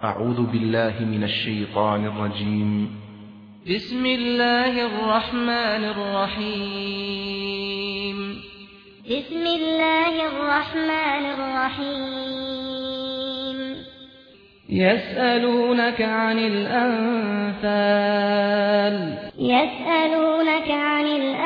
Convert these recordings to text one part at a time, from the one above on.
أعوذ بالله من الشيطان الرجيم. بسم الله الرحمن الرحيم. بسم الله الرحمن الرحيم. يسألونك عن الأنفال. يسألونك عن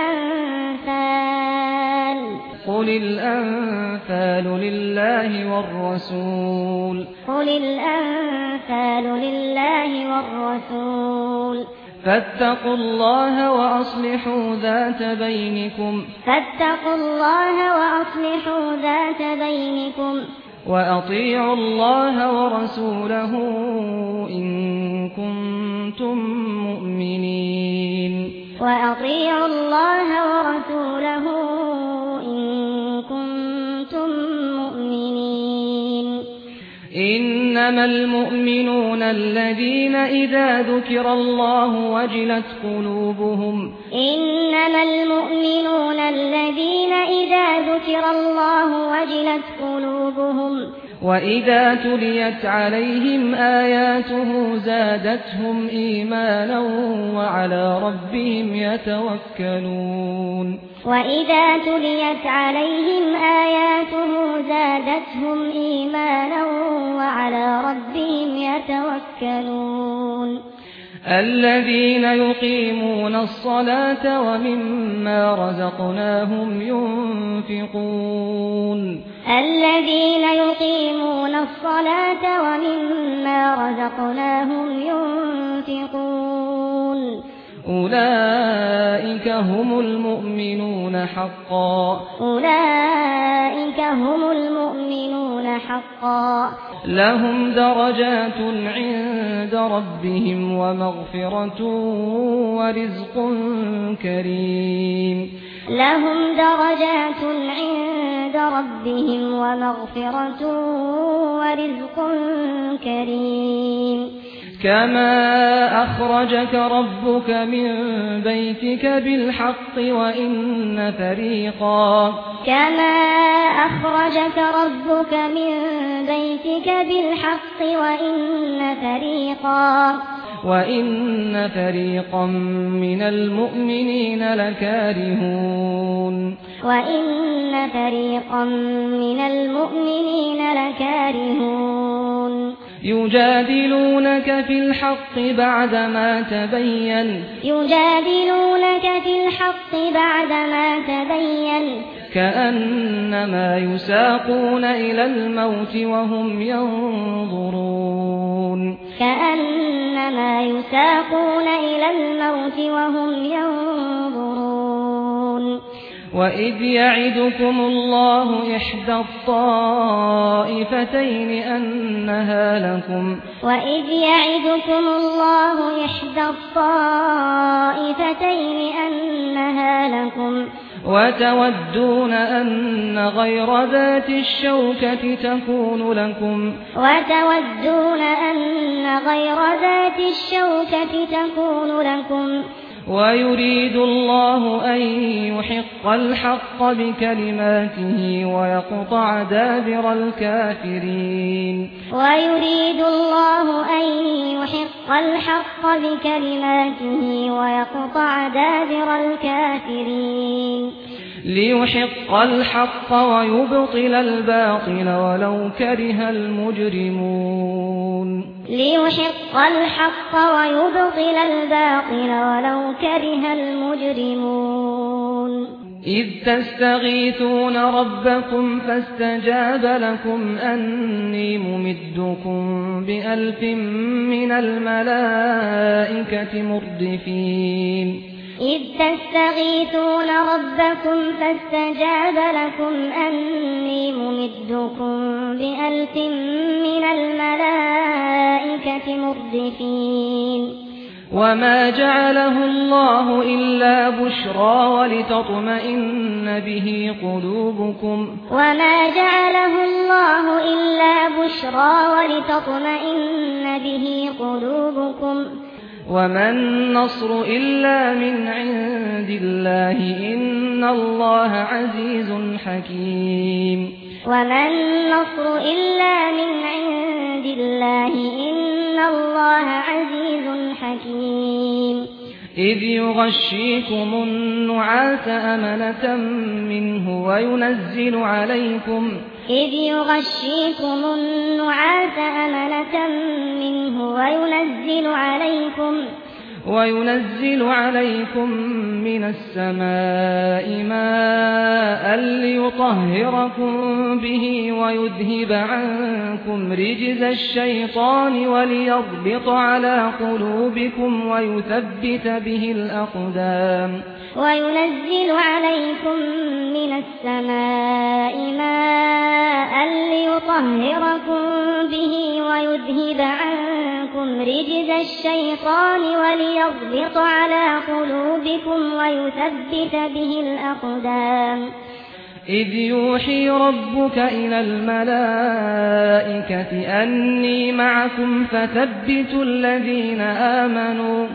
الأنفال. قل الأنفال لله والرسول. قل الأنفال لله والرسول. فاتقوا الله وأصلحوا ذات بينكم. فاتقوا الله وأصلحوا ذات بينكم. وأطيعوا الله ورسوله إن كنتم مؤمنين. وأطيعوا الله ورسوله إن كنتم مؤمنين. إنما المؤمنون الذين إذا ذكر الله وجلت قلوبهم. إنما المؤمنون الذين إذا ذكر الله وجلت قلوبهم. وإذا تليت عليهم آياته زادتهم إيمانا وعلى ربهم يتوكلون. وإذا تليت عليهم آياته زادتهم إيمانا وعلى ربهم يتوكلون. الذين يقيمون الصلاة ومما رزقناهم ينفقون. الذين يقيمون الصلاة ومما رزقناهم ينفقون. أولئك هم المؤمنون حقا. أولئك هم المؤمنون حقا. لهم درجات عند ربهم ومغفرة ورزق كريم. لهم درجات عند ربهم ومغفرة ورزق كريم. كما أخرجك ربك من بيتك بالحق وإن فريقا. كما أخرجك ربك من بيتك بالحق وإن فريقا من المؤمنين لكارهون. وإن فريقا من المؤمنين لكارهون. يجادلونك في الحق بعدما تبين. يجادلونك في الحق بعدما تبين. كأنما يساقون إلى الموت وهم ينظرون. كأنما يساقون إلى الموت وهم ينظرون. وإذ يعدكم الله إحدى الطائفتين أنها لكم. وإذ يعدكم الله إحدى الطائفتين أنها لكم. وتودون أن غير ذات الشوكة تكون لكم. وتودون أن غير ذات الشوكة تكون لكم. ويريد الله أن يحق الحق بكلماته ويقطع دابر الكافرين. ويريد الله أن يحق الحق بكلماته ويقطع دابر الكافرين. ليحق الحق ويبطل الباطل ولو كره المجرمون. ليحق الحق ويبطل الباطل ولو كره المجرمون. إذ تستغيثون ربكم فاستجاب لكم أني ممدكم ب1000 من الملائكة مردفين. إذ تستغيثون ربكم فاستجاب لكم أني ممدكم ب1000 من الملائكة مردفين. وما جعله الله إلا بشرى ولتطمئن به قلوبكم. وما جعله الله إلا بشرى ولتطمئن به قلوبكم. وما النصر إلا من عند الله إن الله عزيز حكيم. وما النصر إلا من عند الله إن إن الله عزيز حكيم إذ يغشيكم النعاس أمنة منه وينزل عليكم من السماء ماء ليطهركم به ويذهب عنكم رجز الشيطان وليربط على قلوبكم ويثبت به الأقدام وينزل عليكم من السماء ماء ليطهركم به ويذهب عنكم رجز الشيطان وليربط على قلوبكم ويثبت به الأقدام إذ يوحي ربك إلى الملائكة أني معكم فثبتوا الذين آمنوا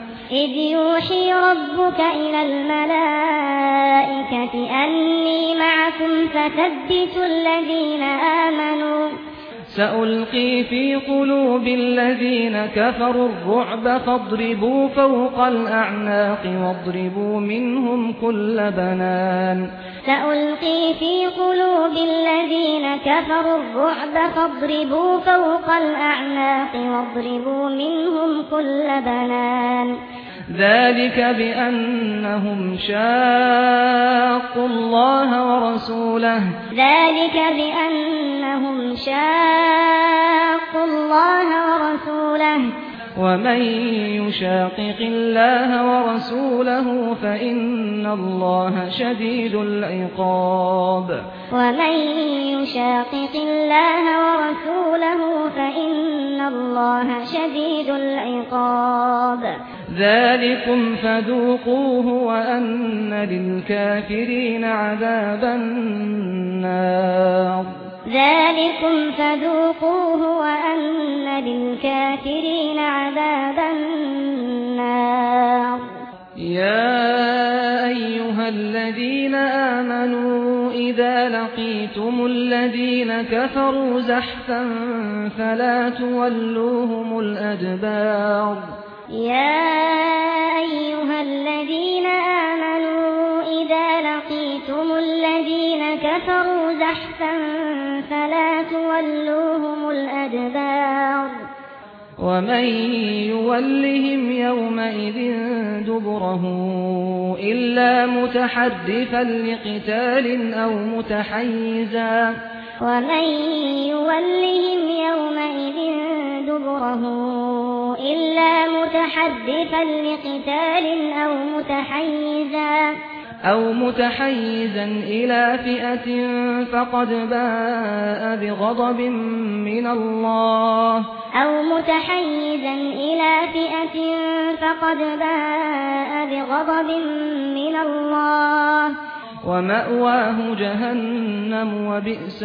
سألقي في قلوب الذين كفروا الرعب فاضربوا فوق الأعناق واضربوا منهم كل بنان سألقي في قلوب الذين كفروا الرعب فاضربوا فوق الأعناق واضربوا منهم كل بنان ذلك بأنهم شاقوا الله ورسوله ومن يشاقق الله ورسوله فإن الله شديد العقاب ذلكم فذوقوه وأن للكافرين عذاب النار يا أيها الذين آمنوا إذا لقيتم الذين كفروا زحفا فلا تولوهم الأدبار ومن يولهم يومئذ دبره إلا متحرفا لقتال أو متحيزا إلى فئة فقد باء بغضب من الله ومأواه جهنم وبئس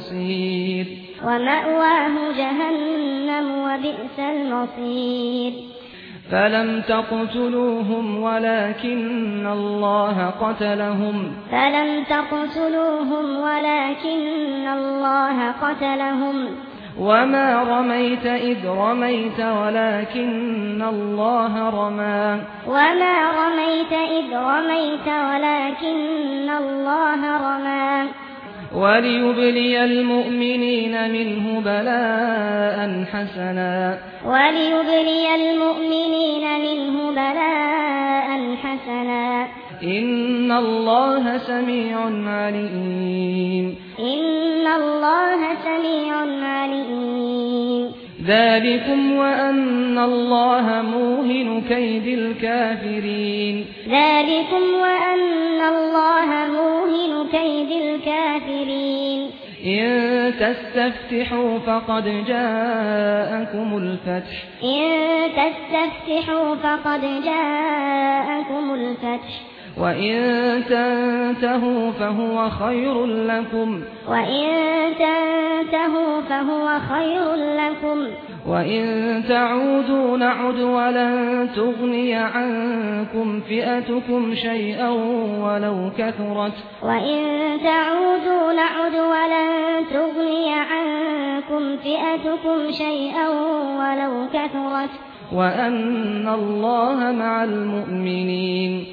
المصير فلم تقتلوهم ولكن الله قتلهم وما رميت إذ رميت ولكن الله رمى وليبلي المؤمنين منه بلاء حسنا إن الله سميع عليم ذلكم وأن الله موهن كيد الكافرين إن تستفتحوا فقد جاءكم الفتح وإن تنتهوا فهو خير لكم وإن تعودوا نعد ولن تغني عنكم فئتكم شيئا ولو كثرت وأن الله مع المؤمنين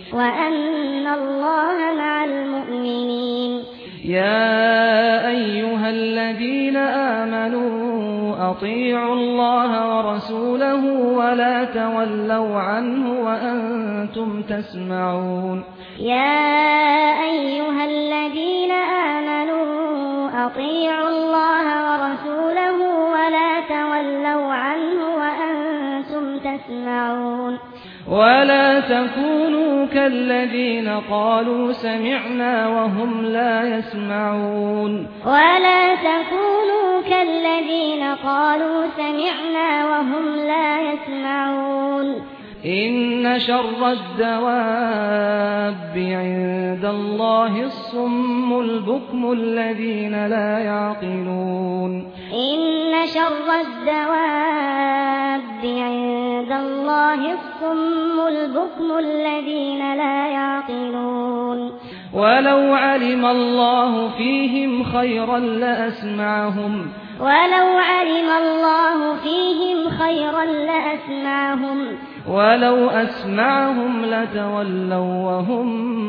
يا أيها الذين آمنوا أطيعوا الله ورسوله ولا تولوا عنه وأنتم تسمعون يا أيها الذين آمنوا أطيعوا الله ورسوله ولا تولوا عنه وأنتم تسمعون ولا تكونوا كالذين قالوا سمعنا وهم لا يسمعون ولا تكونوا كالذين قالوا سمعنا وهم لا يسمعون إن شر الدواب عند الله الصم البكم الذين لا يعقلون إن شر الدواب عند الله الصم البكم الذين لا يعقلون ولو علم الله فيهم خيرا لأسمعهم ولو أسمعهم لتولوا وهم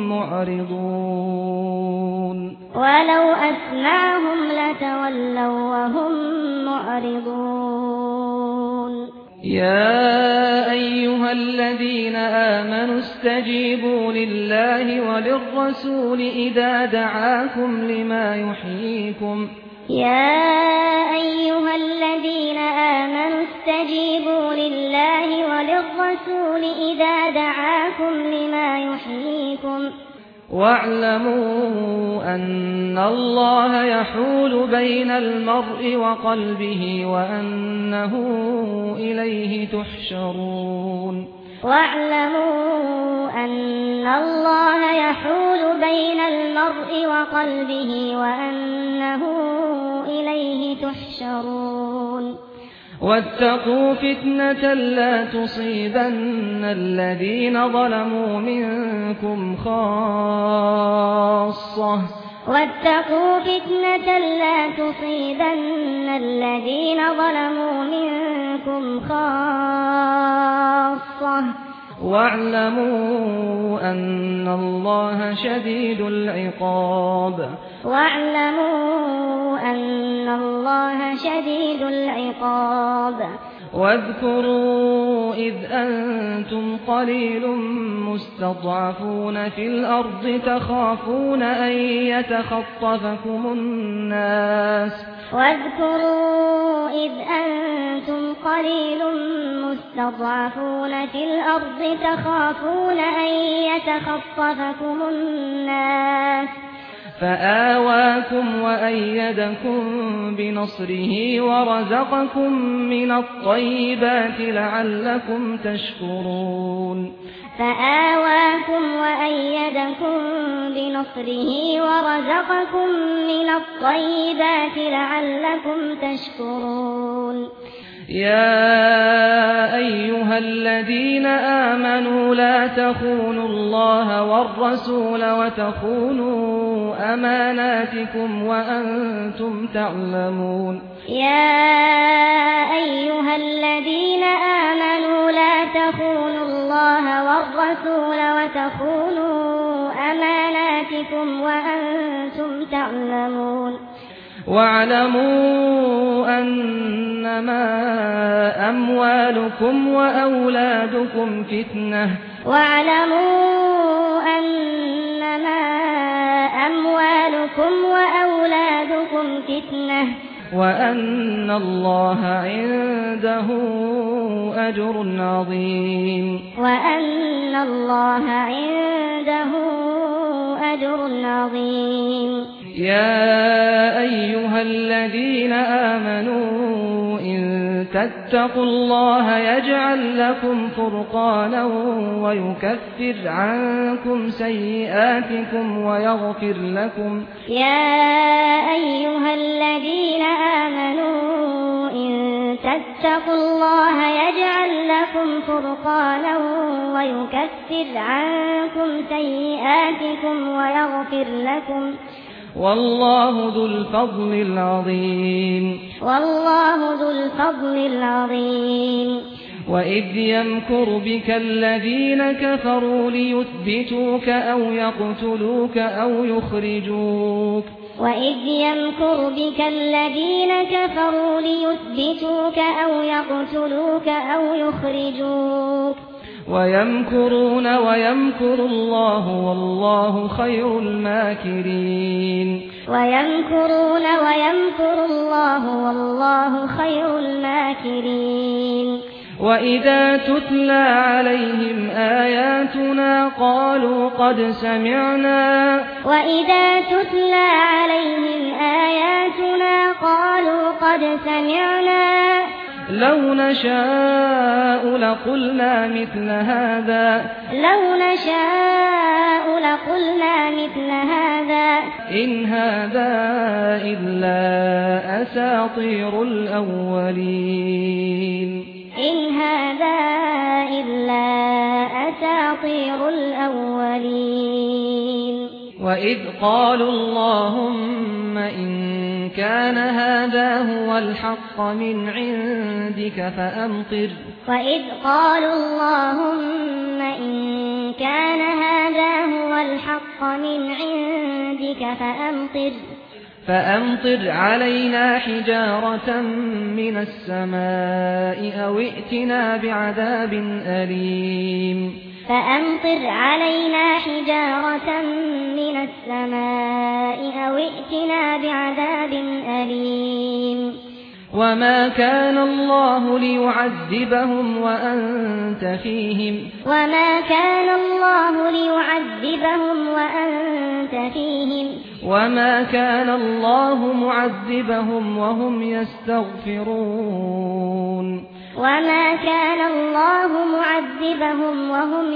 معرضون يا أيها الذين آمنوا استجيبوا لله وللرسول إذا دعاكم لما يحييكم يا أيها الذين آمنوا استجيبوا لله وللرسول إذا دعاكم لما يحييكم واعلموا أن الله يحول بين المرء وقلبه وأنه إليه تحشرون واعلموا أن الله يحول بين المرء وقلبه وأنه إليه تحشرون واتقوا فتنة لا تصيبن الذين ظلموا منكم خاصة واتقوا فتنة لا تصيبن الذين ظلموا منكم خاصة واعلموا أن الله شديد العقاب واذكروا إذ أنتم قليل مستضعفون في الأرض تخافون أن يتخطفكم الناس فآواكم وأيدكم بنصره ورزقكم من الطيبات لعلكم تشكرون يا أيها الذين آمنوا لا تخونوا الله والرسول وتخونوا أماناتكم وأنتم تعلمون يا أيها الذين آمنوا لا تخونوا الله والرسول وتخونوا أماناتكم وأنتم تعلمون واعلموا أنما أموالكم وأولادكم فتنة وأن الله عنده أجر عظيم يا أيها الذين آمنوا إن تتقوا الله يجعل لكم فرقانا ويكفر عنكم سيئاتكم ويغفر لكم يا أيها الذين آمنوا إن تتقوا الله يجعل لكم فرقانا ويكفر عنكم سيئاتكم والله ذو الفضل العظيم والله ذو الفضل العظيم وإذ يمكر بك الذين كفروا ليثبتوك أو يقتلوك أو يخرجوك وإذ يمكر بك الذين كفروا ليثبتوك أو يقتلوك أو يخرجوك ويمكرون ويمكر الله والله خير الماكرين ويمكرون ويمكر الله والله خير الماكرين وإذا تتلى عليهم آياتنا قالوا قد سمعنا وإذا تتلى عليهم آياتنا قالوا قد سمعنا لو نشاء لقلنا مثل هذا مثل هذا إن هذا إلا أساطير الأولين إن هذا إلا أساطير الأولين وإذ قالوا اللهم إن كان هذا هو الحق من عندك وإذ قالوا اللهم إن كان هذا هو الحق من عندك فأمطر علينا حجارة من السماء أو ائتنا بعذاب أليم فأمطر علينا حجارة من السماء أو ائتنا بعذاب أليم وما كان الله ليعذبهم وأنت فيهم وما كان الله ليعذبهم وأنت فيهم وما كان الله معذبهم وهم يستغفرون وما كان الله معذبهم وهم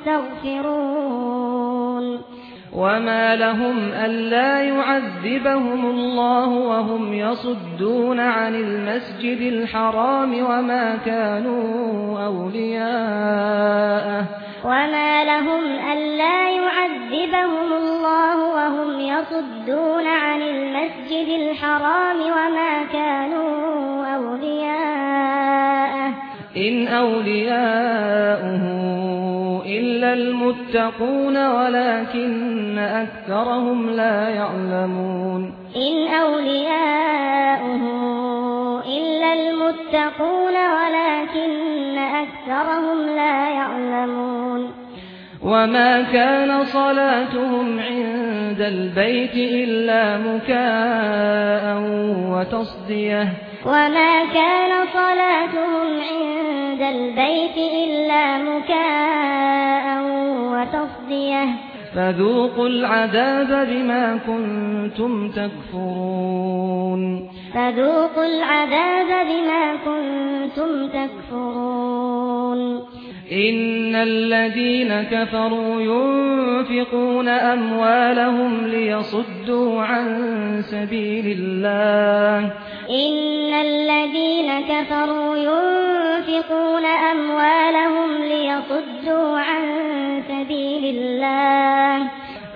يستغفرون وما لهم ألا يعذبهم الله وهم يصدون عن المسجد الحرام وما كانوا أولياءه وما لهم ألا يعذبهم الله وهم يصدون عن المسجد الحرام وما كانوا أولياءه إن أولياؤه إلا المتقون ولكن أكثرهم لا يعلمون إن أولياؤه إلا المتقون ولكن أكثرهم لا يعلمون وما كان صلاتهم عند البيت إلا مكاء وتصدية وما كان صلاتهم عند البيت إلا مكاء وتصدية فذوقوا العذاب بما كنتم تكفرون فذوقوا العذاب بما كنتم تكفرون إن الذين كفروا ينفقون أموالهم ليصدوا عن سبيل الله إن الذين كفروا ينفقون أموالهم ليصدوا عن سبيل الله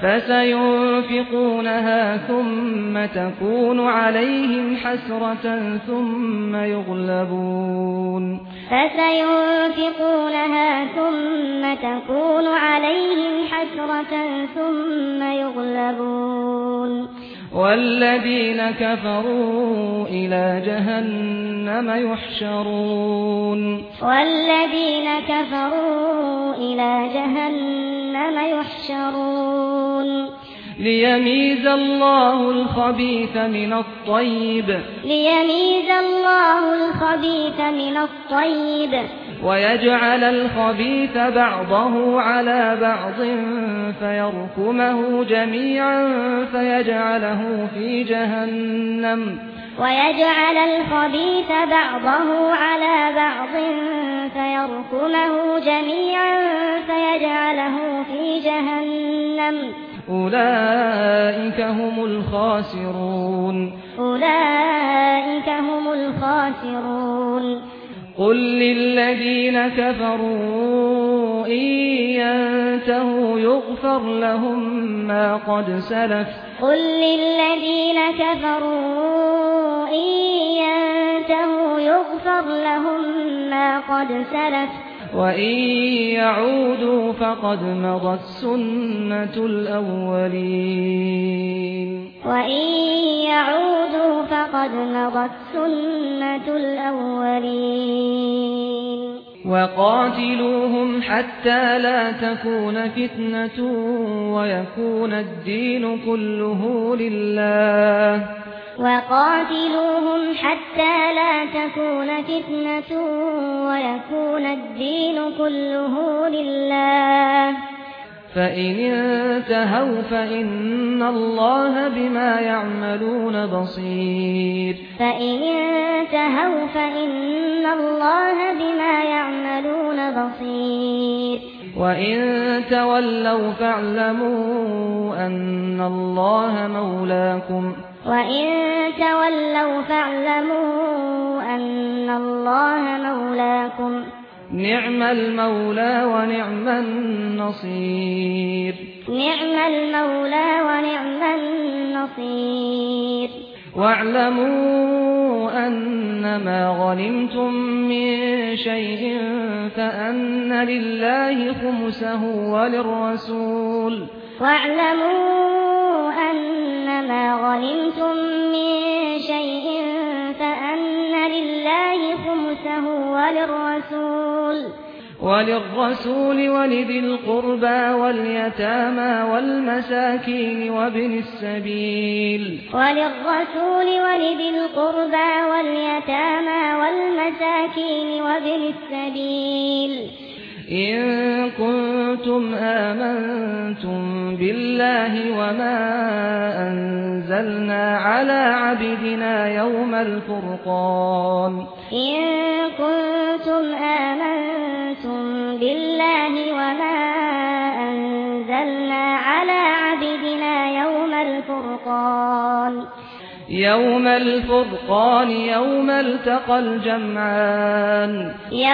فسينفقونها ثم تكون عليهم حسرة ثم يغلبون فسينفقونها ثم تكون عليهم حسرة ثم يغلبون والذين كفروا إلى جهنم يحشرون والذين كفروا إلى جهنم يحشرون ليميز الله الخبيث من الطيب ويجعل الخبيث بعضه على بعض فيركمه جميعا فيجعله في جهنم ويجعل الخبيث بعضه على بعض فيركمه جميعا فيجعله في جهنم أولئك هم الخاسرون قل للذين كفروا إن ينتهوا يغفر لهم ما قد سلف قل للذين كفروا إن ينتهوا يغفر لهم ما قد سلف وإن يعودوا فقد مضت سنة الأولين وإن يعودوا فقد مضت سنة الأولين وقاتلوهم حتى لا تكون فتنة ويكون الدين كله لله وقاتلوهم حتى لا تكون فتنة ويكون الدين كله لله فإن انتهوا فإن الله بما يعملون بصير فإن انتهوا فإن الله بما يعملون بصير وإن تولوا فاعلموا أن الله مولاكم وإن تولوا فاعلموا أن الله مولاكم نعم المولى ونعم النصير نعم المولى ونعم النصير واعلموا أنما غنمتم من شيء فأن لله خمسه وللرسول واعلموا أنما غنمتم من شيء فأن لله خمسه وللرسول ولذي القربى واليتامى والمساكين وابن السبيل إن كنتم آمنتم بالله وما أنزلنا على عبدنا يوم الفرقان يوم يوم التقى الجمعان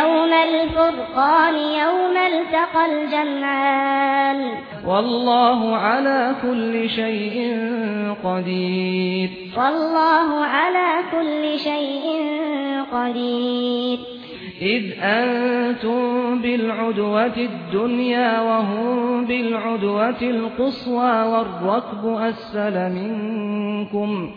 والله على كل شيء قدير إذ أنتم بالعدوة الدنيا وهم بالعدوة القصوى والركب أسفل منكم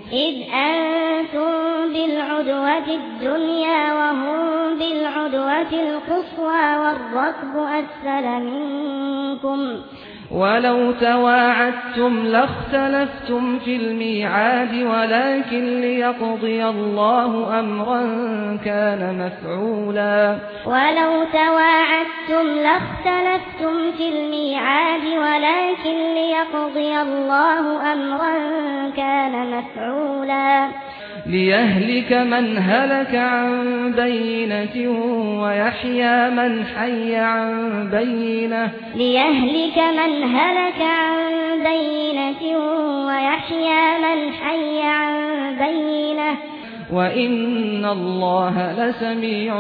ولو تواعدتم لاختلفتم في الميعاد ولكن ليقضي الله أمرا كان مفعولا ليهلك من هلك عن بينة ويحيى من حي عن بينة وإن الله لسميع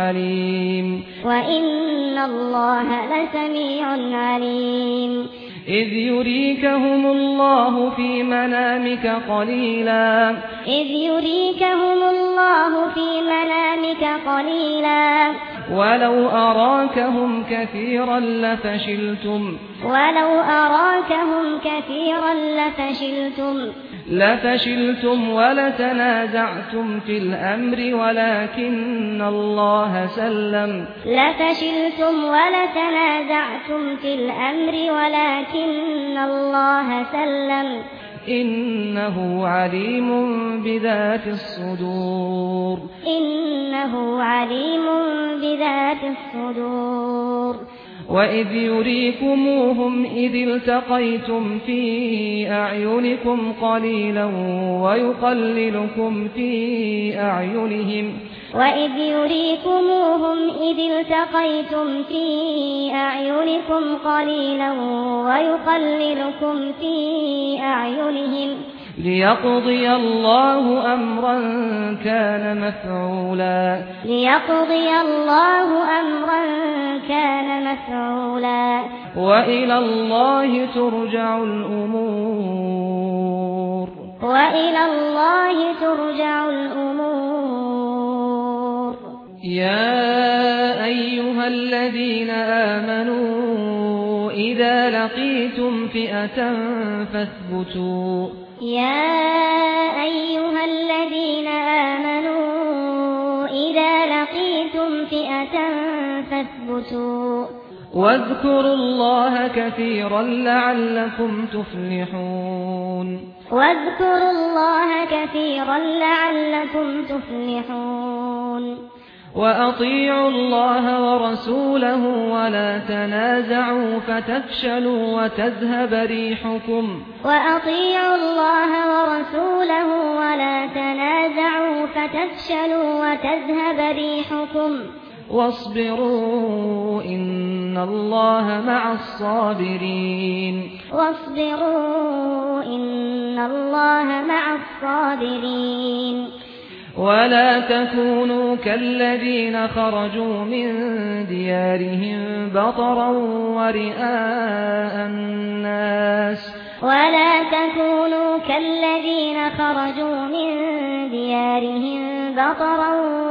عليم إذ يريكهم الله في منامك قليلا ولو أراكهم كثيرا لفشلتم ولتنازعتم في الأمر ولكن الله سلم إنه عليم بذات الصدور وإذ يريكموهم إذ التقيتم في أعينكم قليلا ويقللكم في أعينهم ليقضي الله أمرا كان مفعولا مفعولا وإلى الله ترجع الأمور وإلى الله ترجع الأمور يا أيها الذين آمنوا إذا لقيتم فئة فاثبتوا يا أيها الذين آمنوا إذا لقيتم فئة فاثبتوا واذكروا الله كثيرا لعلكم تفلحون واذكروا الله كثيرا لعلكم تفلحون وأطيعوا الله ورسوله ولا تنازعوا فتفشلوا وتذهب ريحكم وأطيعوا الله ورسوله ولا تنازعوا فتفشلوا وتذهب ريحكم واصبروا إن الله مع الصابرين واصبروا إن الله مع الصابرين ولا تكونوا كالذين خرجوا من ديارهم بطرا ورئاء الناس ولا تكونوا كالذين خرجوا من ديارهم بطرا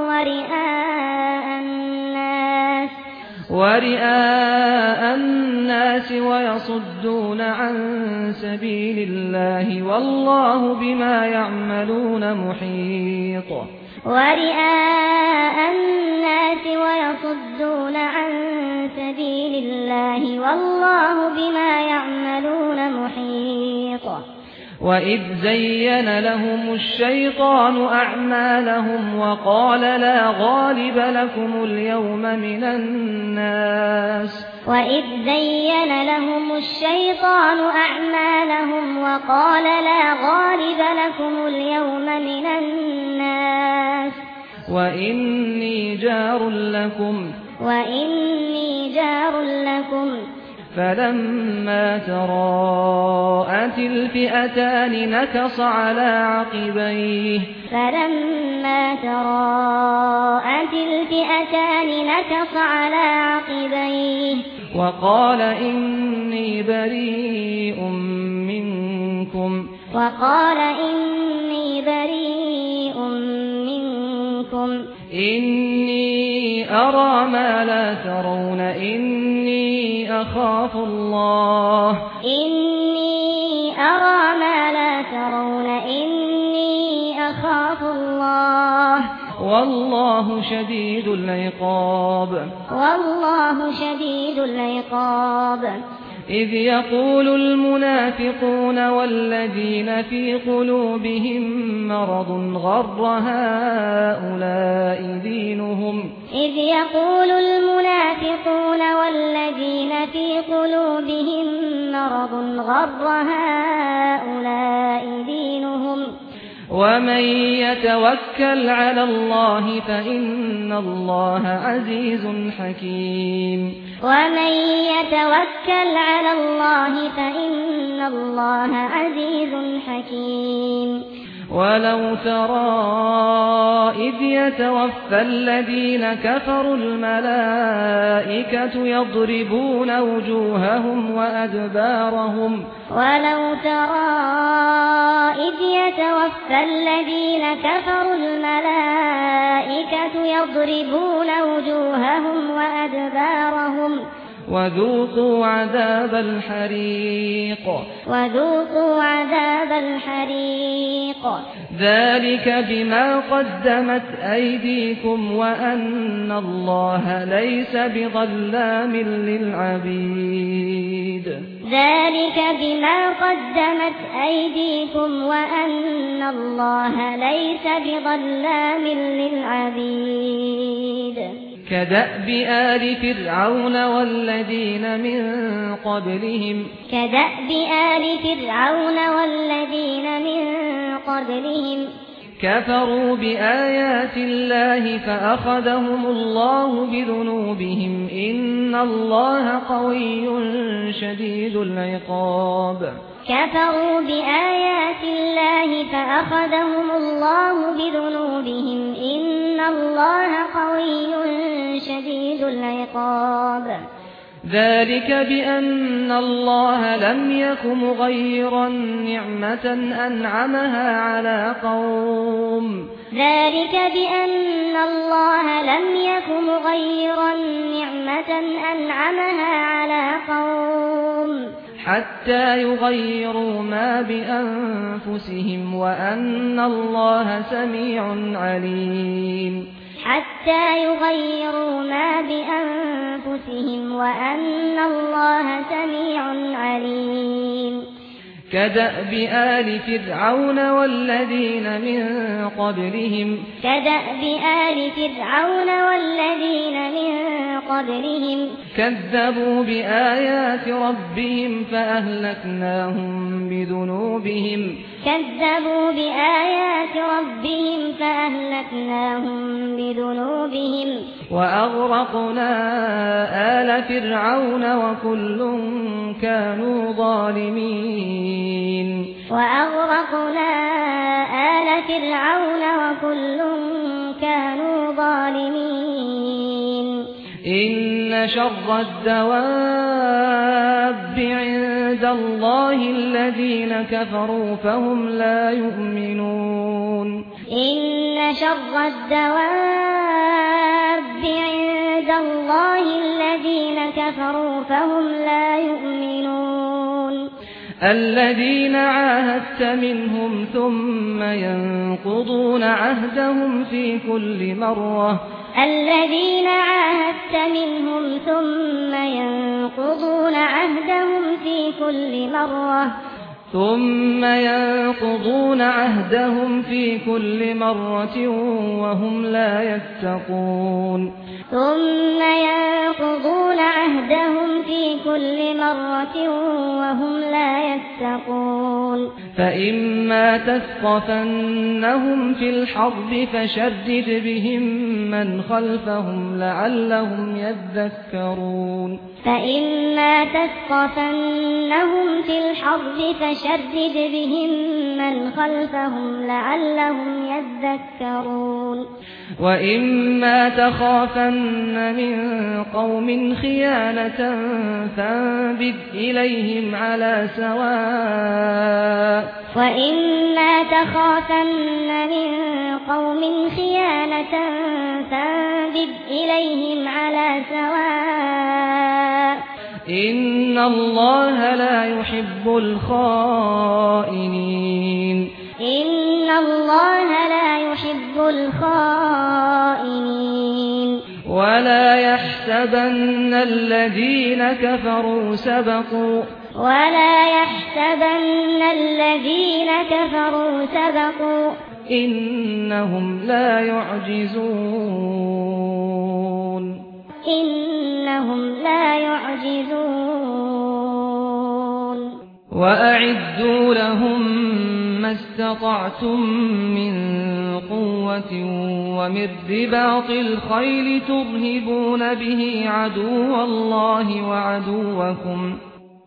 ورئاء الناس ويصدون عن سبيل الله والله بما يعملون محيط ورئاء الناس ويصدون عن سبيل الله والله بما يعملون محيط وإذ زين لهم الشيطان أعمالهم وقال لا غالب لكم اليوم من الناس وإذ زين لهم الشيطان أعمالهم وقال لا غالب لكم اليوم من الناس وإني جار لكم فلما تراءت الفئتان نكص على عقبيه وقال إني بريء منكم إني أرى ما لا ترون إني أخاف الله والله شديد العقاب إذ يقول المنافقون والذين في قلوبهم مرض غر هؤلاء دينهم ومن يتوكل على الله فإن الله عزيز حكيم ولو ترى إذ يتوفى الذين كفروا الملائكة يضربون وجوههم وأدبارهم وذوقوا عذاب الحريق ذلك بما قدمت أيديكم وأن الله ليس بظلام للعبيد كدأب آل فرعون والذين من قبلهم كفروا بآيات الله فأخذهم الله بذنوبهم إن الله قوي شديد العقاب ذلك بأن الله لم يك مغيرا نعمة أنعمها على قوم ذلك بأن الله لم يك مغيرا نعمة أنعمها على قوم حتى يغيروا ما بأنفسهم وأن الله سميع عليم حتى يغيروا ما بأنفسهم وأن الله سميع عليم كدأب آل فرعون والذين من قبلهم كذبوا بآيات ربهم فأهلكناهم بذنوبهم وأغرقنا آل فرعون وكل كانوا ظالمين إن شر الدواب عند الله الذين كفروا فهم لا يؤمنون إن شر الدواب عند الله الذين كفروا فهم لا يؤمنون الذين عاهدت منهم ثم ينقضون عهدهم في كل مرة وهم لا يتقون فإما تثقفنهم في الحرب فشدد بهم من خلفهم لعلهم يذكرون وإما تخافن من قوم خيانة فانبذ إليهم على سواء إن الله لا يحب الخائنين ولا يحسبن الذين كفروا سبقوا إنهم لا يعجزون وأعدوا لهم ما استطعتم من قوة ومن رباط الخيل ترهبون به عدو الله وعدوكم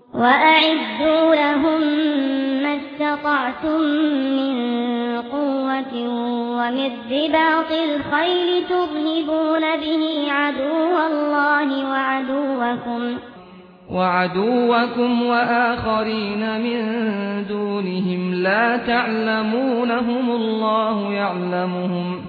وآخرين من دونهم لا تعلمونهم الله يعلمهم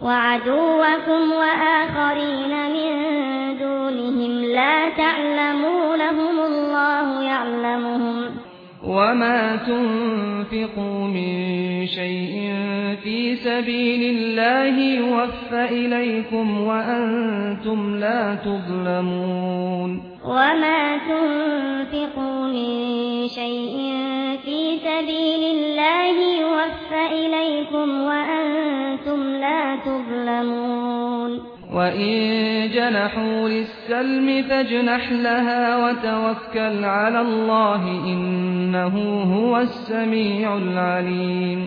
وما تنفقوا من شيء في سبيل الله يوفى إليكم وأنتم لا تظلمون وإن جنحوا للسلم فاجنح لها وتوكل على الله إنه هو السميع العليم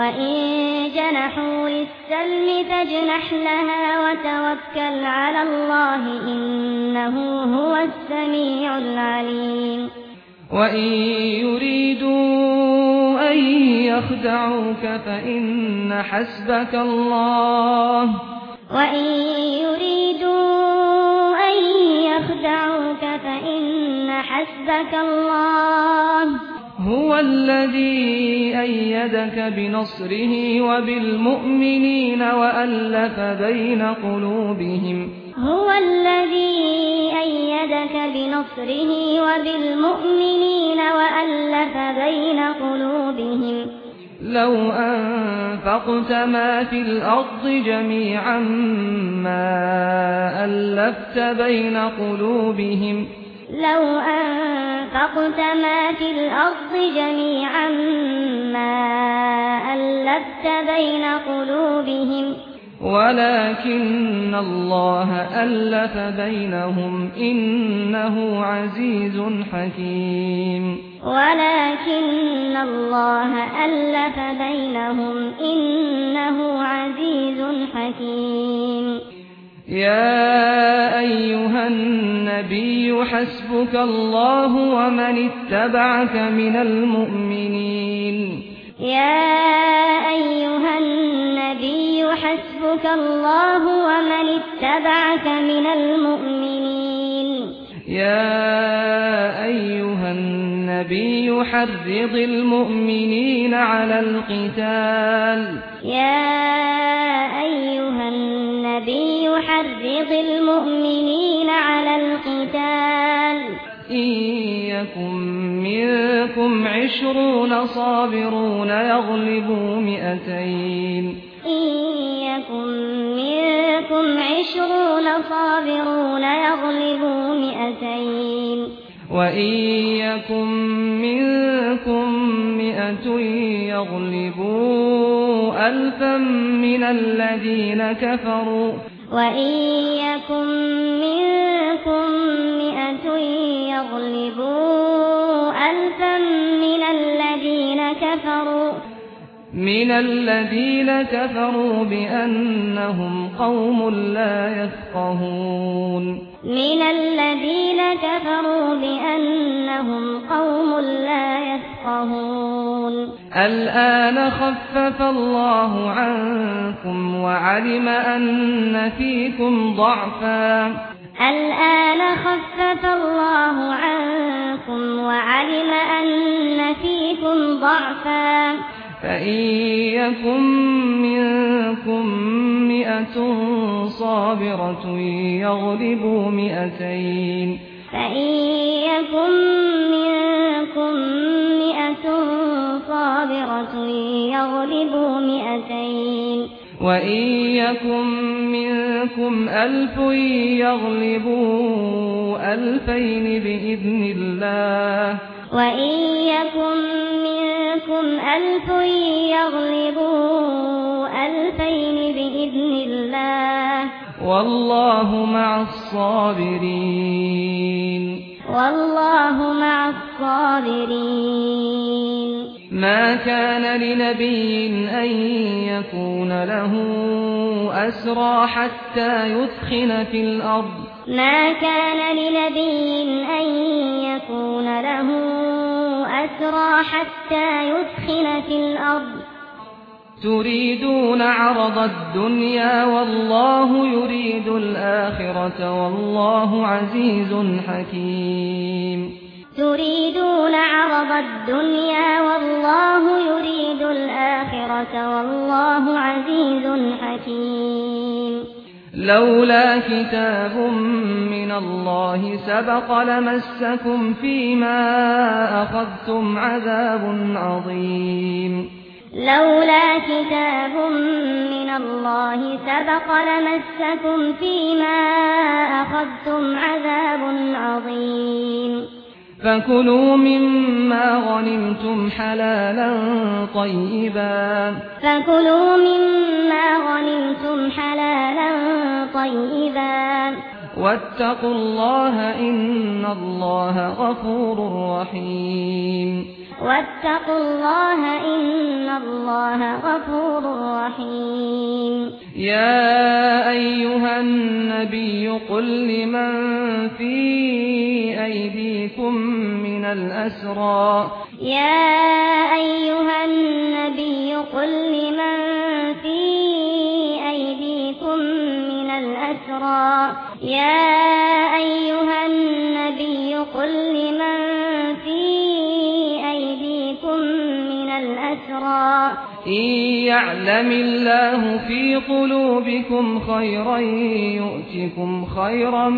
وإن يريدوا أن يخدعوك فإن حسبك الله وإن يريدوا أن يخدعوك فإن حسبك الله هو الذي أيدك بنصره وبالمؤمنين وألف بين قلوبهم هو الذي أيدك بنصره وبالمؤمنين وألف بين قلوبهم لو أنفقت ما في الأرض جميعا ما ألفت بين قلوبهم لو أنفقت ما في الأرض جميعا ما ألفت بين قلوبهم ولكن الله ألف بينهم إنه عزيز حكيم ولكن الله ألف بينهم إنه عزيز حكيم يا أيها النبي حسبك الله ومن اتبعك من المؤمنين يا أيها النبي حسبك الله ومن اتبعك من المؤمنين يا أيها النبي حرض المؤمنين على القتال يا أيها النبي حرض المؤمنين على القتال إن يكن منكم 20 صابرون يغلبوا 200 إن يكن منكم 20 صابرون يغلبوا 200 وإن يكن منكم 100 يغلبوا 1000 من الذين كفروا وإن يكن منكم 100 يغلبوا 1000 من الذين كفروا بأنهم قوم لا يفقهون الآن خفف الله عنكم وعلم أن فيكم ضعفا فإن يكن منكم 100 صابرة يغلبوا 200 وإن يكن منكم 1000 يغلبوا 2000 بإذن الله والله مع الصابرين ما كان لنبي أن يكون له أسرى حتى يثخن في الأرض تريدون عرض الدنيا والله يريد الآخرة والله عزيز حكيم لولا كتاب من الله سبق لمسكم فيما أخذتم عذاب عظيم فكلوا مما غنمتم حلالا طيبا واتقوا الله إن الله غفور رحيم يا أيها النبي قل لمن في أيديكم من الأسرى يا أيها النبي قل لمن إن يعلم الله في قلوبكم خيرا يؤتكم خيرا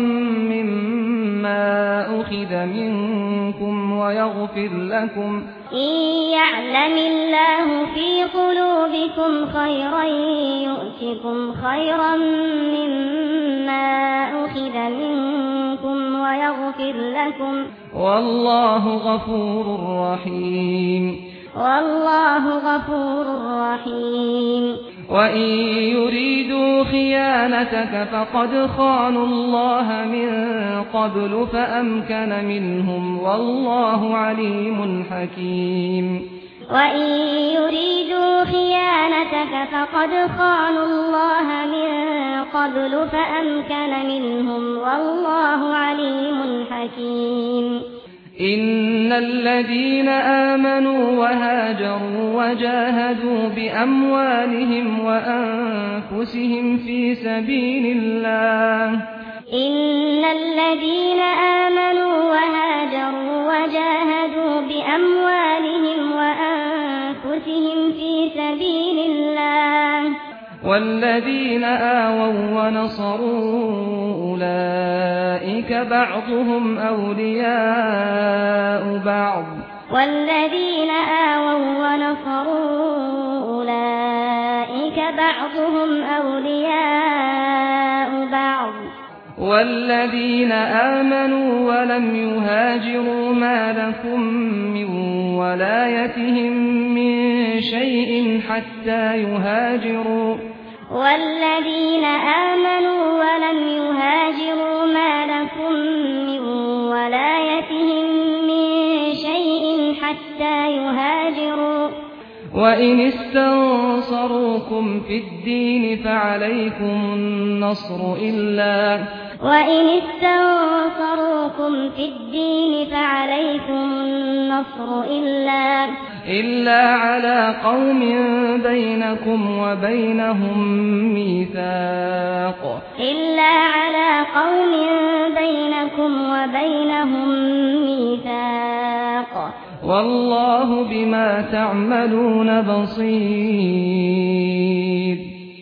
مما أخذ منكم ويغفر لكم إن يعلم الله في قلوبكم خيرا يؤتكم خيرا مما أخذ منكم ويغفر لكم والله غفور رحيم والله غفور رحيم وإن يريدوا خيانتك فقد خانوا الله من قبل فأمكن منهم والله عليم حكيم وإن يريدوا خيانتك فقد خانوا الله من قبل فأمكن منهم والله عليم حكيم إن الذين آمنوا وهاجروا وجاهدوا بأموالهم وأنفسهم في سبيل الله إن الذين آمنوا وهاجروا وجاهدوا بأموالهم وأنفسهم في سبيل الله والذين آووا ونصروا أولئك بعضهم أولياء بعض والذين آووا ونصروا أولئك بعضهم أولياء بعض والذين آمنوا ولم يهاجروا ما لكم من ولايتهم من شيء حتى يهاجروا والذين آمنوا ولم يهاجروا ما لكم من ولايتهم من شيء حتى يهاجروا وإن استنصروكم في الدين فعليكم النصر وإن استنصروكم في الدين فعليكم النصر إلا على قوم بينكم وبينهم ميثاق والله بما تعملون بصير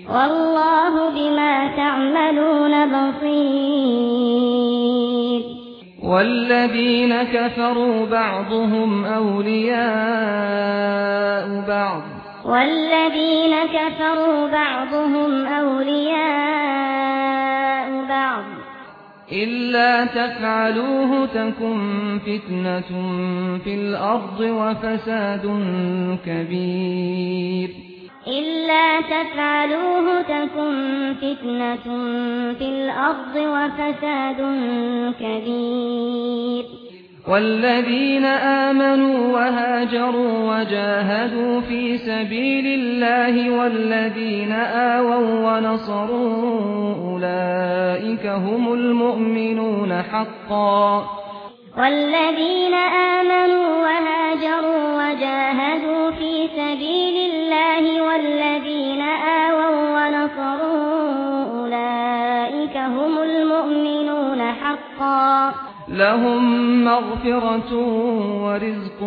والذين كفروا بعضهم أولياء بعض إلا تفعلوه تكن فتنة في الأرض وفساد كبير والذين آمنوا وهاجروا وجاهدوا في سبيل الله والذين آووا ونصروا أولئك هم المؤمنون حقا والذين آمنوا وهاجروا وجاهدوا في سبيل الله والذين آووا ونصروا أولئك هم المؤمنون حقا لهم مغفرة ورزق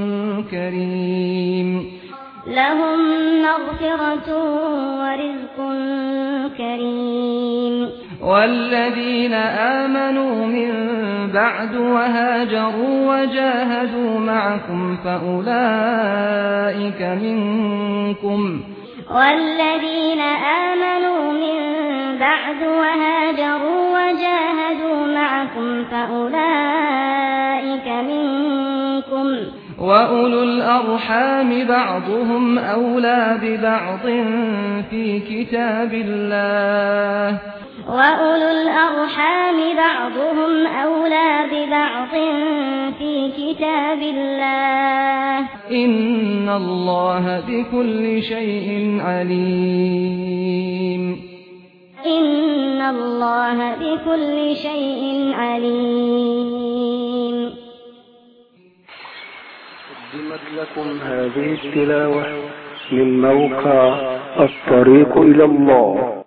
كريم والذين آمنوا من بعد وهاجروا وجاهدوا معكم فأولئك منكم وأولو الأرحام بعضهم أولى ببعض في كتاب الله إن الله بكل شيء عليم قدمت لكم هذه التلاوة من موقع الطريق إلى الله.